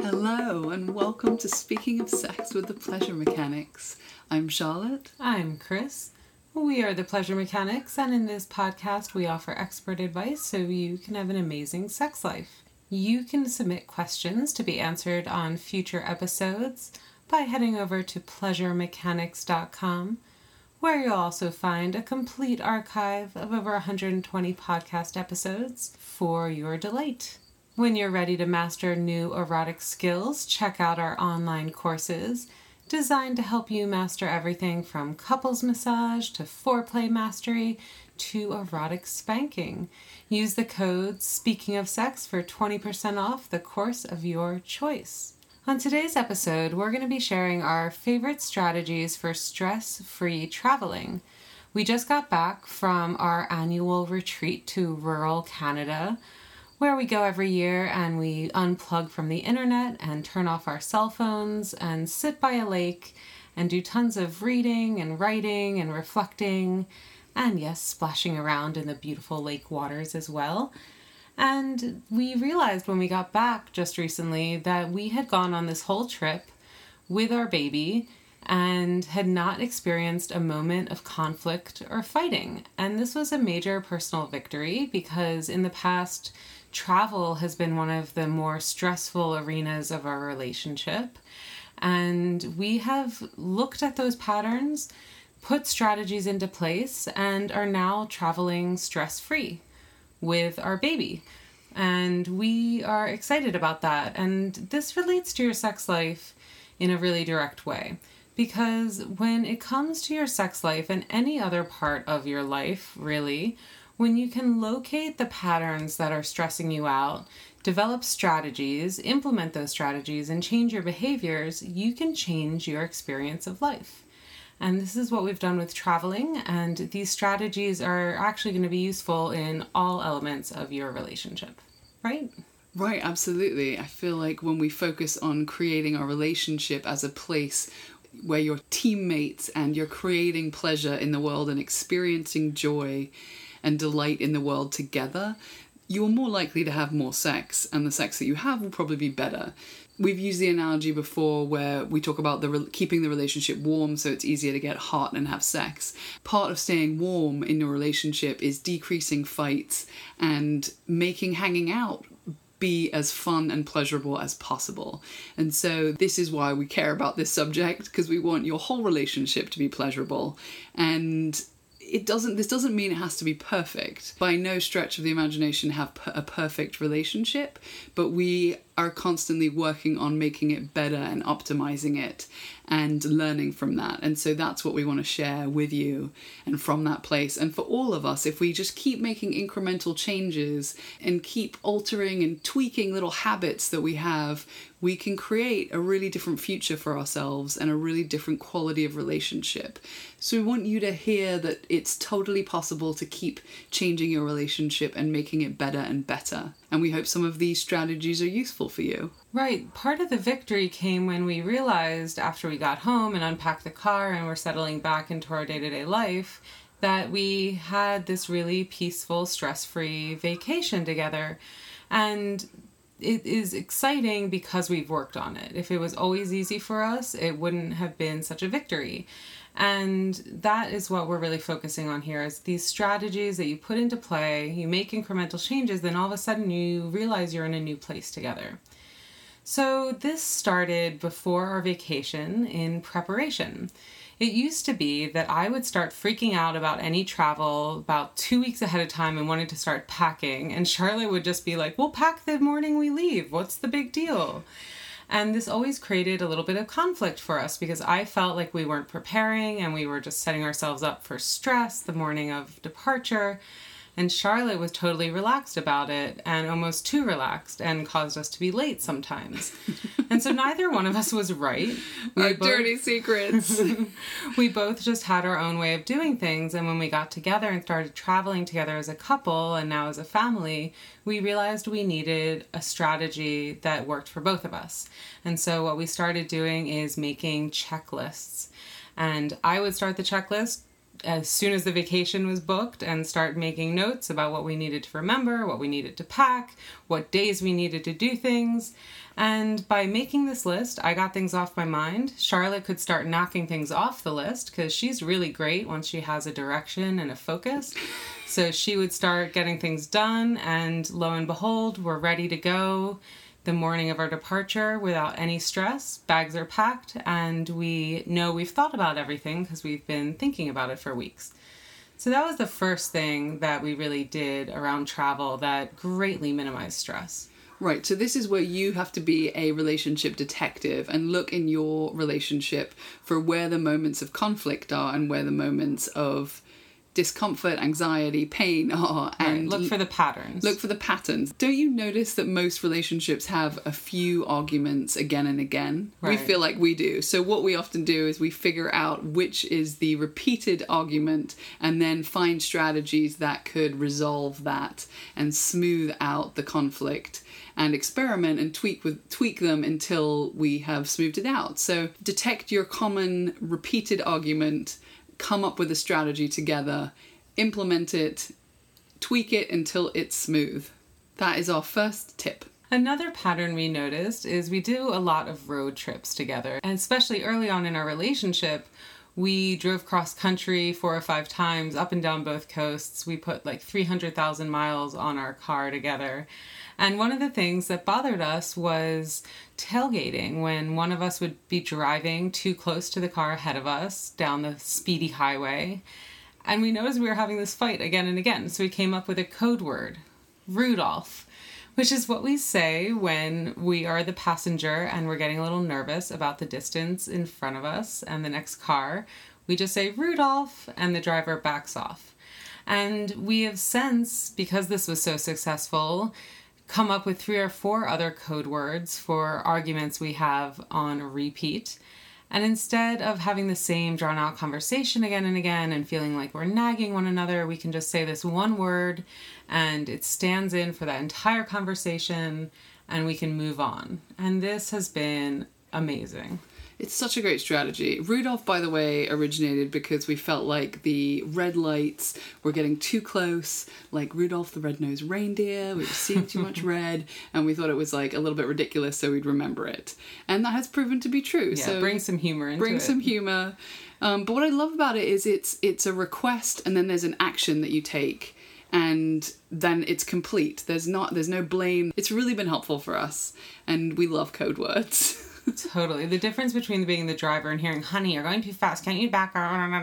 Hello, and welcome to Speaking of Sex with the Pleasure Mechanics. I'm Charlotte. I'm Chris. We are the Pleasure Mechanics, and in this podcast we offer expert advice so you can have an amazing sex life. You can submit questions to be answered on future episodes by heading over to pleasuremechanics.com, where you'll also find a complete archive of over 120 podcast episodes for your delight. When you're ready to master new erotic skills, check out our online courses designed to help you master everything from couples massage to foreplay mastery to erotic spanking. Use the code Speaking of Sex for 20% off the course of your choice. On today's episode, we're going to be sharing our favorite strategies for stress-free traveling. We just got back from our annual retreat to rural Canada, where we go every year and we unplug from the internet and turn off our cell phones and sit by a lake and do tons of reading and writing and reflecting and, yes, splashing around in the beautiful lake waters as well. And we realized when we got back just recently that we had gone on this whole trip with our baby and had not experienced a moment of conflict or fighting. And this was a major personal victory because in the past, travel has been one of the more stressful arenas of our relationship. And we have looked at those patterns, put strategies into place, and are now traveling stress-free with our baby. And we are excited about that. And this relates to your sex life in a really direct way. Because when it comes to your sex life and any other part of your life, really, when you can locate the patterns that are stressing you out, develop strategies, implement those strategies, and change your behaviors, you can change your experience of life. And this is what we've done with traveling, and these strategies are actually going to be useful in all elements of your relationship, right? Right, absolutely. I feel like when we focus on creating our relationship as a place where you're teammates and you're creating pleasure in the world and experiencing joy and delight in the world together, you're more likely to have more sex, and the sex that you have will probably be better. We've used the analogy before where we talk about keeping the relationship warm so it's easier to get hot and have sex. Part of staying warm in your relationship is decreasing fights and making hanging out be as fun and pleasurable as possible. And so this is why we care about this subject, because we want your whole relationship to be pleasurable. And this doesn't mean it has to be perfect. By no stretch of the imagination have a perfect relationship, but we are constantly working on making it better and optimizing it and learning from that. And so that's what we want to share with you and from that place. And for all of us, if we just keep making incremental changes and keep altering and tweaking little habits that we have, we can create a really different future for ourselves and a really different quality of relationship. So we want you to hear that it's totally possible to keep changing your relationship and making it better and better. And we hope some of these strategies are useful for you. Right. Part of the victory came when we realized after we got home and unpacked the car and were settling back into our day-to-day life that we had this really peaceful, stress-free vacation together. And it is exciting because we've worked on it. If it was always easy for us, it wouldn't have been such a victory. And that is what we're really focusing on here, is these strategies that you put into play, you make incremental changes, then all of a sudden you realize you're in a new place together. So this started before our vacation in preparation. It used to be that I would start freaking out about any travel about 2 weeks ahead of time and wanted to start packing. And Charlotte would just be like, we'll pack the morning we leave. What's the big deal? And this always created a little bit of conflict for us because I felt like we weren't preparing and we were just setting ourselves up for stress the morning of departure. And Charlotte was totally relaxed about it, and almost too relaxed, and caused us to be late sometimes. And so neither one of us was right. Dirty secrets. We both just had our own way of doing things, and when we got together and started traveling together as a couple, and now as a family, we realized we needed a strategy that worked for both of us. And so what we started doing is making checklists. And I would start the checklist as soon as the vacation was booked and start making notes about what we needed to remember, what we needed to pack, what days we needed to do things. And by making this list, I got things off my mind. Charlotte could start knocking things off the list because she's really great once she has a direction and a focus. So she would start getting things done, and lo and behold, we're ready to go the morning of our departure without any stress. Bags are packed, and we know we've thought about everything because we've been thinking about it for weeks. So that was the first thing that we really did around travel that greatly minimized stress. Right, so this is where you have to be a relationship detective and look in your relationship for where the moments of conflict are and where the moments of discomfort, anxiety, pain are. And look for the patterns. Look for the patterns. Don't you notice that most relationships have a few arguments again and again? Right. We feel like we do. So what we often do is we figure out which is the repeated argument and then find strategies that could resolve that and smooth out the conflict and experiment and tweak them until we have smoothed it out. So detect your common repeated argument, come up with a strategy together, implement it, tweak it until it's smooth. That is our first tip. Another pattern we noticed is we do a lot of road trips together. And especially early on in our relationship, we drove cross country 4 or 5 times up and down both coasts. We put like 300,000 miles on our car together. And one of the things that bothered us was tailgating, when one of us would be driving too close to the car ahead of us down the speedy highway. And we noticed we were having this fight again and again. So we came up with a code word, Rudolph, which is what we say when we are the passenger and we're getting a little nervous about the distance in front of us and the next car. We just say Rudolph, and the driver backs off. And we have since, because this was so successful, come up with 3 or 4 other code words for arguments we have on repeat. And instead of having the same drawn out conversation again and again and feeling like we're nagging one another, we can just say this one word and it stands in for that entire conversation and we can move on. And this has been amazing. It's such a great strategy. Rudolph, by the way, originated because we felt like the red lights were getting too close, like Rudolph the Red-Nosed Reindeer. We were seeing too much red, and we thought it was like a little bit ridiculous, so we'd remember it. And that has proven to be true. Yeah, so bring some humor into it. Bring some humor. But what I love about it is it's a request, and then there's an action that you take, and then it's complete. There's no blame. It's really been helpful for us, and we love code words. Totally. The difference between being the driver and hearing, honey, you're going too fast, can't you back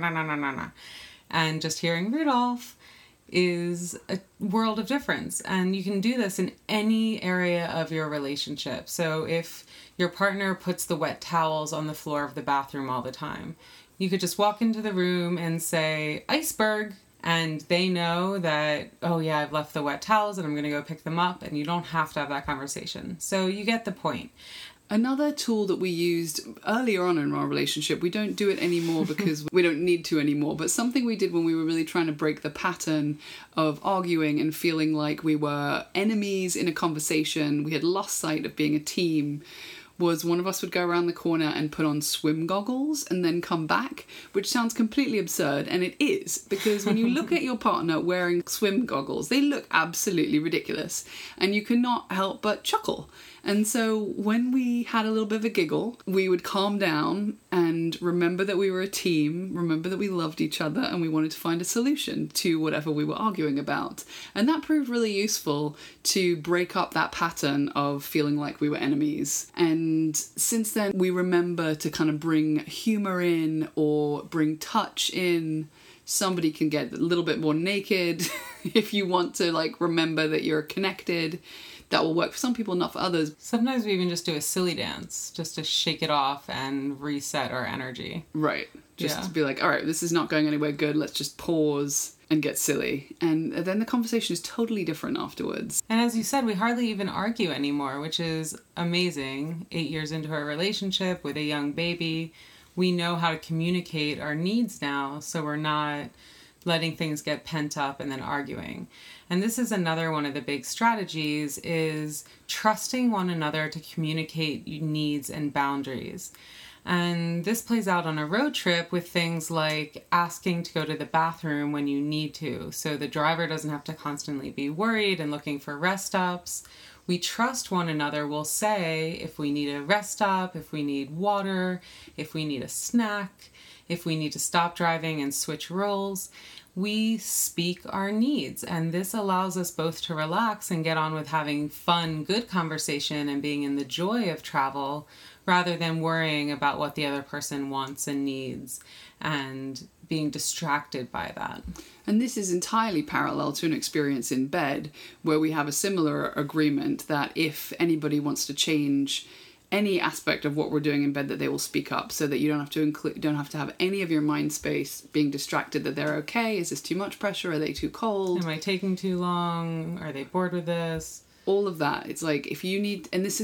up? And just hearing Rudolph is a world of difference. And you can do this in any area of your relationship. So if your partner puts the wet towels on the floor of the bathroom all the time, you could just walk into the room and say, iceberg. And they know that, oh yeah, I've left the wet towels and I'm going to go pick them up. And you don't have to have that conversation. So you get the point. Another tool that we used earlier on in our relationship, we don't do it anymore because we don't need to anymore, but something we did when we were really trying to break the pattern of arguing and feeling like we were enemies in a conversation, we had lost sight of being a team, was one of us would go around the corner and put on swim goggles and then come back, which sounds completely absurd, and it is, because when you look at your partner wearing swim goggles, they look absolutely ridiculous, and you cannot help but chuckle. And so when we had a little bit of a giggle, we would calm down and remember that we were a team, remember that we loved each other, and we wanted to find a solution to whatever we were arguing about. And that proved really useful to break up that pattern of feeling like we were enemies. And since then, we remember to kind of bring humor in or bring touch in. Somebody can get a little bit more naked if you want to, like, remember that you're connected. That will work for some people, not for others. Sometimes we even just do a silly dance just to shake it off and reset our energy. Right. Just to be like, all right, this is not going anywhere good. Let's just pause and get silly. And then the conversation is totally different afterwards. And as you said, we hardly even argue anymore, which is amazing. 8 years into our relationship with a young baby, we know how to communicate our needs now, so we're not letting things get pent up and then arguing. And this is another one of the big strategies, is trusting one another to communicate needs and boundaries. And this plays out on a road trip with things like asking to go to the bathroom when you need to, so the driver doesn't have to constantly be worried and looking for rest stops. We trust one another. We'll say if we need a rest stop, if we need water, if we need a snack, if we need to stop driving and switch roles. We speak our needs, and this allows us both to relax and get on with having fun, good conversation and being in the joy of travel rather than worrying about what the other person wants and needs and being distracted by that. And this is entirely parallel to an experience in bed where we have a similar agreement that if anybody wants to change any aspect of what we're doing in bed, that they will speak up, so that you don't have to have any of your mind space being distracted that they're okay. Is this too much pressure? Are they too cold? Am I taking too long? Are they bored with this? All of that. It's like if you need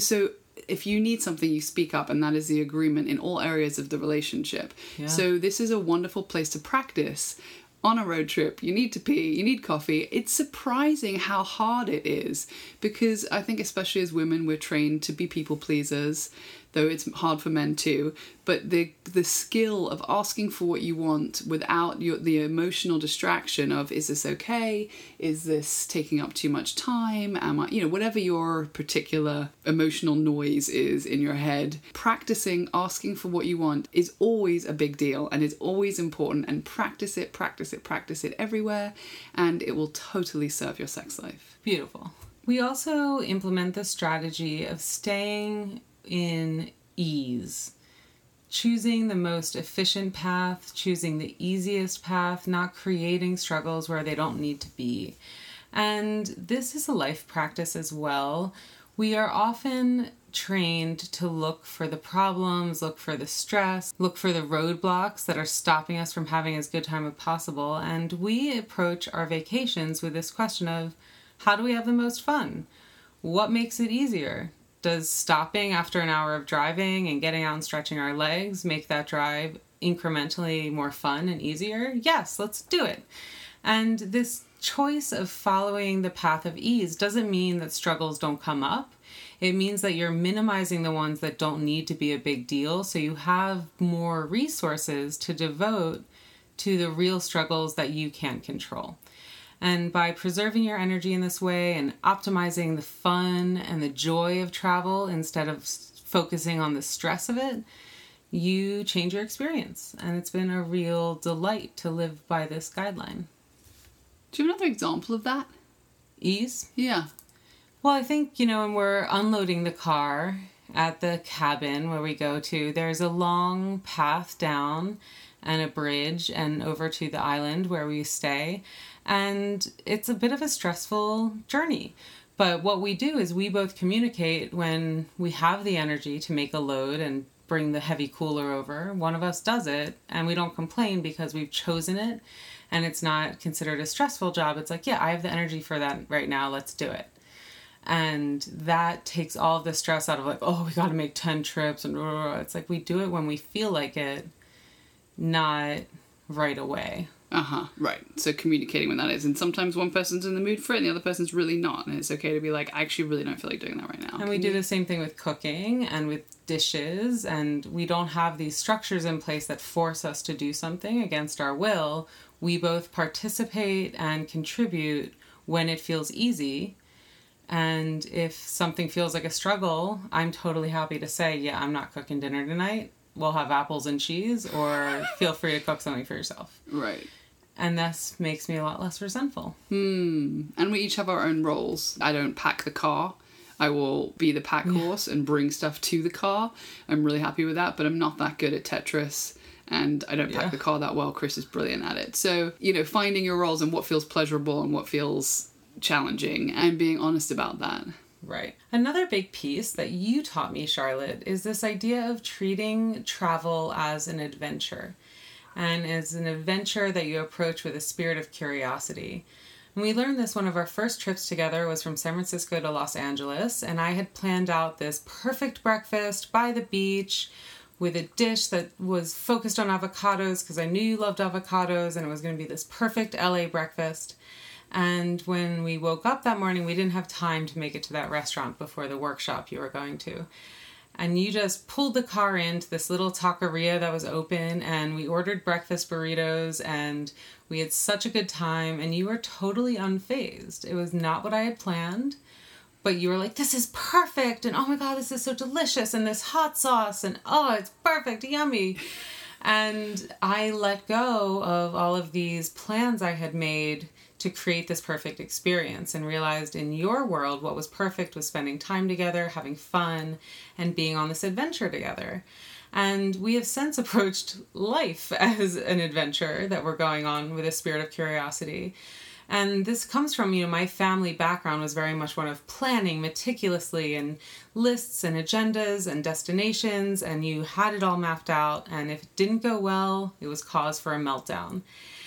something, you speak up, and that is the agreement in all areas of the relationship. Yeah. So this is a wonderful place to practice. On a road trip, you need to pee, you need coffee. It's surprising how hard it is, because I think especially as women, we're trained to be people pleasers, though it's hard for men too. But the skill of asking for what you want without the emotional distraction of, is this okay? Is this taking up too much time? Am I, whatever your particular emotional noise is in your head, practicing asking for what you want is always a big deal and is always important, and practice it everywhere, and it will totally serve your sex life. Beautiful. We also implement the strategy of staying in ease, choosing the most efficient path, choosing the easiest path, not creating struggles where they don't need to be. And this is a life practice as well. We are often trained to look for the problems, look for the stress, look for the roadblocks that are stopping us from having as good time as possible. And we approach our vacations with this question of, how do we have the most fun? What makes it easier? Does stopping after an hour of driving and getting out and stretching our legs make that drive incrementally more fun and easier? Yes, let's do it. And this choice of following the path of ease doesn't mean that struggles don't come up. It means that you're minimizing the ones that don't need to be a big deal, so you have more resources to devote to the real struggles that you can't control. And by preserving your energy in this way and optimizing the fun and the joy of travel instead of focusing on the stress of it, you change your experience. And it's been a real delight to live by this guideline. Do you have another example of that? Ease? Yeah. Well, I think, when we're unloading the car at the cabin where we go to, there's a long path down and a bridge and over to the island where we stay. And it's a bit of a stressful journey. But what we do is we both communicate when we have the energy to make a load and bring the heavy cooler over. One of us does it, and we don't complain because we've chosen it, and it's not considered a stressful job. It's like, yeah, I have the energy for that right now. Let's do it. And that takes all of the stress out of like, oh, we got to make 10 trips. And it's like we do it when we feel like it, not right away. Right. So communicating when that is. And sometimes one person's in the mood for it and the other person's really not. And it's okay to be like, I actually really don't feel like doing that right now. And we do the same thing with cooking and with dishes. And we don't have these structures in place that force us to do something against our will. We both participate and contribute when it feels easy. And if something feels like a struggle, I'm totally happy to say, yeah, I'm not cooking dinner tonight. We'll have apples and cheese, or feel free to cook something for yourself. Right. And this makes me a lot less resentful. And we each have our own roles. I don't pack the car. I will be the pack horse and bring stuff to the car. I'm really happy with that, but I'm not that good at Tetris. And I don't pack the car that well. Chris is brilliant at it. So, finding your roles and what feels pleasurable and what feels challenging and being honest about that. Right. Another big piece that you taught me, Charlotte, is this idea of treating travel as an adventure. And as an adventure that you approach with a spirit of curiosity. And we learned this one of our first trips together was from San Francisco to Los Angeles. And I had planned out this perfect breakfast by the beach with a dish that was focused on avocados because I knew you loved avocados and it was going to be this perfect LA breakfast. And when we woke up that morning, we didn't have time to make it to that restaurant before the workshop you were going to. And you just pulled the car into this little taqueria that was open, and we ordered breakfast burritos, and we had such a good time, and you were totally unfazed. It was not what I had planned, but you were like, this is perfect, and oh my God, this is so delicious, and this hot sauce, and oh, it's perfect, yummy. And I let go of all of these plans I had made to create this perfect experience, and realized in your world what was perfect was spending time together, having fun, and being on this adventure together. And we have since approached life as an adventure that we're going on with a spirit of curiosity. And this comes from, my family background was very much one of planning meticulously, and lists and agendas and destinations, and you had it all mapped out. And if it didn't go well, it was cause for a meltdown.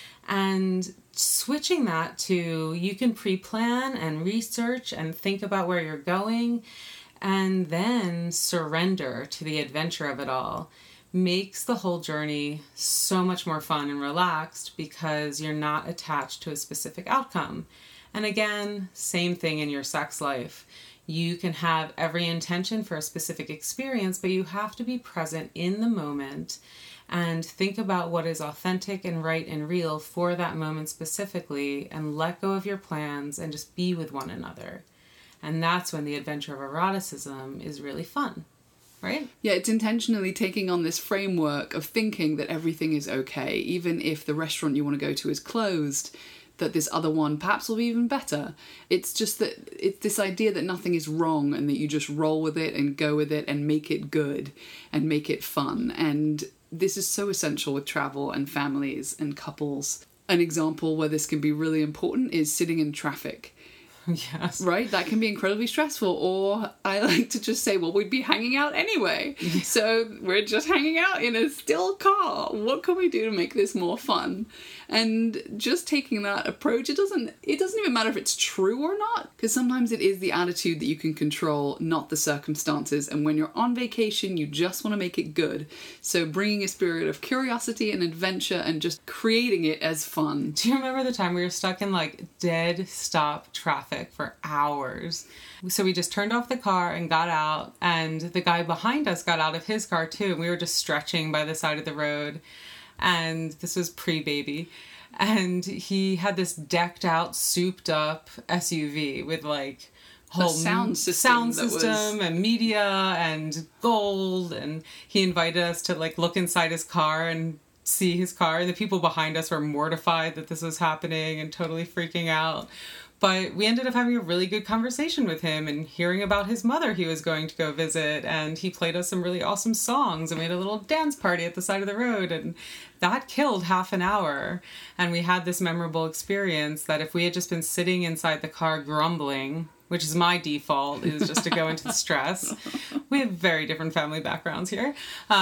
And switching that to, you can pre-plan and research and think about where you're going, and then surrender to the adventure of it all, makes the whole journey so much more fun and relaxed, because you're not attached to a specific outcome. And again, same thing in your sex life. You can have every intention for a specific experience, but you have to be present in the moment and think about what is authentic and right and real for that moment specifically, and let go of your plans and just be with one another. And that's when the adventure of eroticism is really fun, right? Yeah, it's intentionally taking on this framework of thinking that everything is okay, even if the restaurant you want to go to is closed, that this other one perhaps will be even better. It's just that it's this idea that nothing is wrong, and that you just roll with it and go with it and make it good and make it fun. And this is so essential with travel and families and couples. An example where this can be really important is sitting in traffic. Yes. Right? That can be incredibly stressful. Or I like to just say, well, we'd be hanging out anyway. So we're just hanging out in a still car. What can we do to make this more fun? And just taking that approach, it doesn't even matter if it's true or not, because sometimes it is the attitude that you can control, not the circumstances. And when you're on vacation, you just want to make it good. So bringing a spirit of curiosity and adventure and just creating it as fun. Do you remember the time we were stuck in dead stop traffic for hours? So we just turned off the car and got out, and the guy behind us got out of his car too. And we were just stretching by the side of the road. And this was pre-baby. And he had this decked out, souped up SUV with whole sound system and media and gold. And he invited us to look inside his car and see his car. And the people behind us were mortified that this was happening and totally freaking out. But we ended up having a really good conversation with him and hearing about his mother he was going to go visit. And he played us some really awesome songs and made a little dance party at the side of the road. And that killed half an hour. And we had this memorable experience that if we had just been sitting inside the car grumbling, which is my default, is just to go into the stress. We have very different family backgrounds here.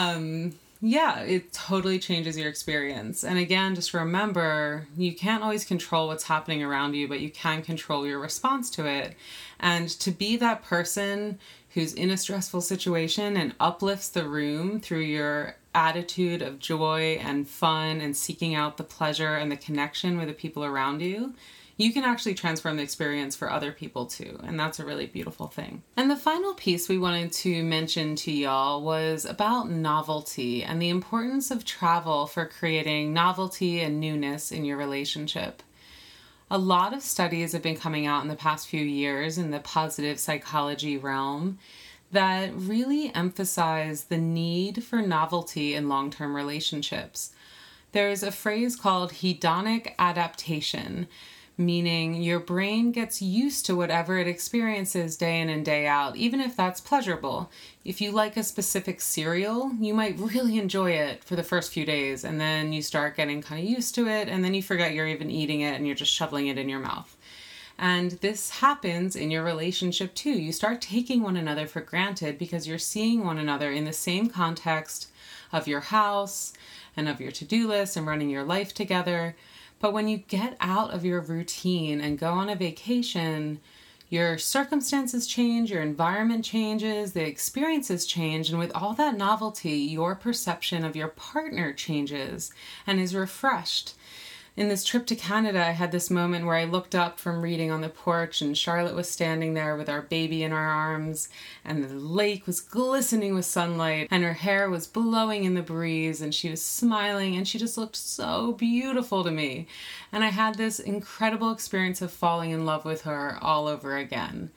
Yeah, it totally changes your experience. And again, just remember, you can't always control what's happening around you, but you can control your response to it. And to be that person who's in a stressful situation and uplifts the room through your attitude of joy and fun and seeking out the pleasure and the connection with the people around you, you can actually transform the experience for other people too. And that's a really beautiful thing. And the final piece we wanted to mention to y'all was about novelty and the importance of travel for creating novelty and newness in your relationship. A lot of studies have been coming out in the past few years in the positive psychology realm that really emphasize the need for novelty in long-term relationships. There's a phrase called hedonic adaptation, meaning your brain gets used to whatever it experiences day in and day out, even if that's pleasurable. If you like a specific cereal, you might really enjoy it for the first few days, and then you start getting kind of used to it, and then you forget you're even eating it, and you're just shoveling it in your mouth. And this happens in your relationship too. You start taking one another for granted because you're seeing one another in the same context of your house and of your to-do list and running your life together. But when you get out of your routine and go on a vacation, your circumstances change, your environment changes, the experiences change, and with all that novelty, your perception of your partner changes and is refreshed. In this trip to Canada, I had this moment where I looked up from reading on the porch and Charlotte was standing there with our baby in our arms and the lake was glistening with sunlight and her hair was blowing in the breeze and she was smiling and she just looked so beautiful to me. And I had this incredible experience of falling in love with her all over again.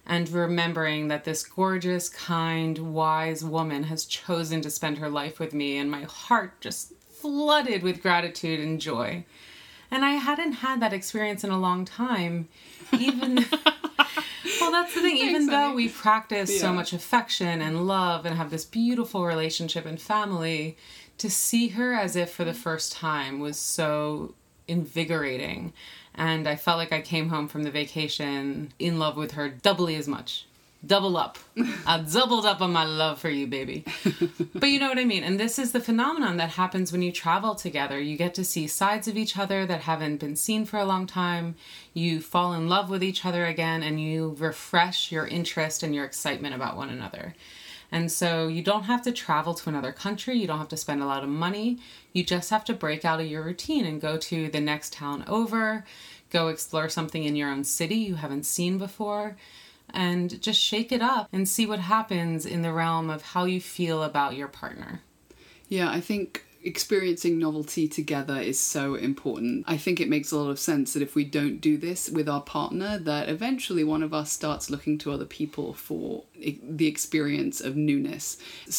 and remembering that this gorgeous, kind, wise woman has chosen to spend her life with me, and my heart just flooded with gratitude and joy. And I hadn't had that experience in a long time, even... Well, that's the thing. Even though we practice so much affection and love and have this beautiful relationship and family, to see her as if for the first time was so invigorating. And I felt like I came home from the vacation in love with her doubly as much. Double up. I doubled up on my love for you, baby. But you know what I mean? And this is the phenomenon that happens when you travel together. You get to see sides of each other that haven't been seen for a long time. You fall in love with each other again, and you refresh your interest and your excitement about one another. And so you don't have to travel to another country. You don't have to spend a lot of money. You just have to break out of your routine and go to the next town over, go explore something in your own city you haven't seen before, and just shake it up and see what happens in the realm of how you feel about your partner. Yeah, I think experiencing novelty together is so important. I think it makes a lot of sense that if we don't do this with our partner, that eventually one of us starts looking to other people for the experience of newness.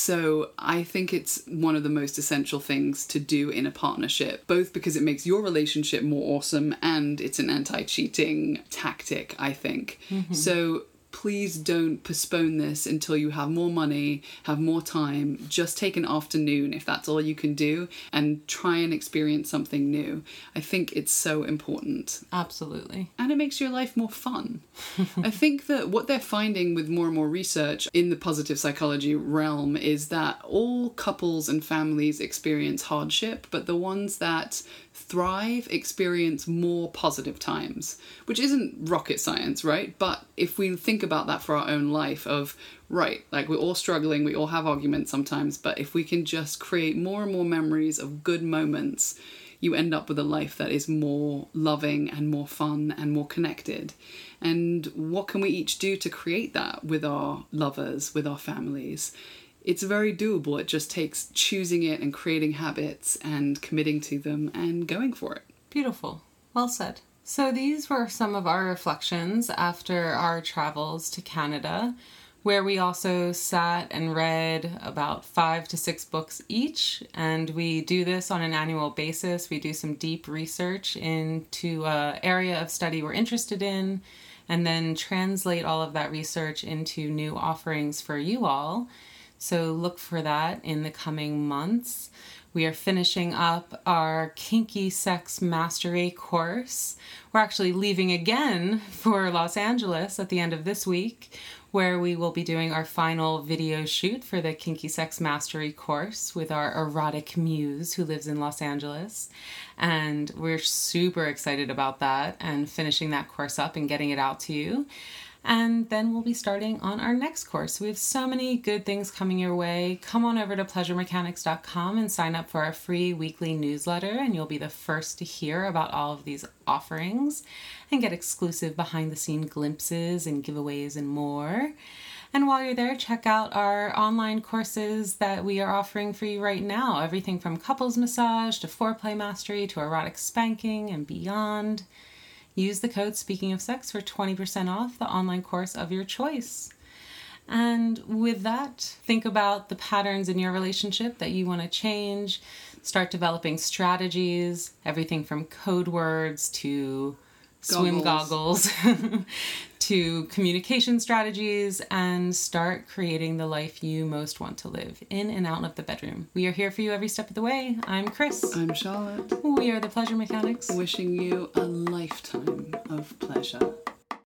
So I think it's one of the most essential things to do in a partnership, both because it makes your relationship more awesome and it's an anti-cheating tactic, I think. Mm-hmm. So please don't postpone this until you have more money, have more time. Just take an afternoon if that's all you can do and try and experience something new. I think it's so important. Absolutely. And it makes your life more fun. I think that what they're finding with more and more research in the positive psychology realm is that all couples and families experience hardship, but the ones that thrive experience more positive times, which isn't rocket science, right? But if we think about that for our own life of, right, like we're all struggling, we all have arguments sometimes, but if we can just create more and more memories of good moments, you end up with a life that is more loving and more fun and more connected. And what can we each do to create that with our lovers, with our families? It's very doable. It just takes choosing it and creating habits and committing to them and going for it. Beautiful. Well said. So these were some of our reflections after our travels to Canada, where we also sat and read about 5 to 6 books each. And we do this on an annual basis. We do some deep research into an area of study we're interested in, and then translate all of that research into new offerings for you all. So look for that in the coming months. We are finishing up our Kinky Sex Mastery course. We're actually leaving again for Los Angeles at the end of this week, where we will be doing our final video shoot for the Kinky Sex Mastery course with our erotic muse who lives in Los Angeles. And we're super excited about that and finishing that course up and getting it out to you. And then we'll be starting on our next course. We have so many good things coming your way. Come on over to pleasuremechanics.com and sign up for our free weekly newsletter, and you'll be the first to hear about all of these offerings and get exclusive behind-the-scene glimpses and giveaways and more. And while you're there, check out our online courses that we are offering for you right now. Everything from couples massage to foreplay mastery to erotic spanking and beyond. Use the code Speaking of Sex for 20% off the online course of your choice. And with that, think about the patterns in your relationship that you want to change. Start developing strategies, everything from code words to swim goggles to communication strategies, and start creating the life you most want to live in and out of the bedroom. We are here for you every step of the way. I'm Chris. I'm Charlotte. We are the Pleasure Mechanics. Wishing you a lifetime of pleasure.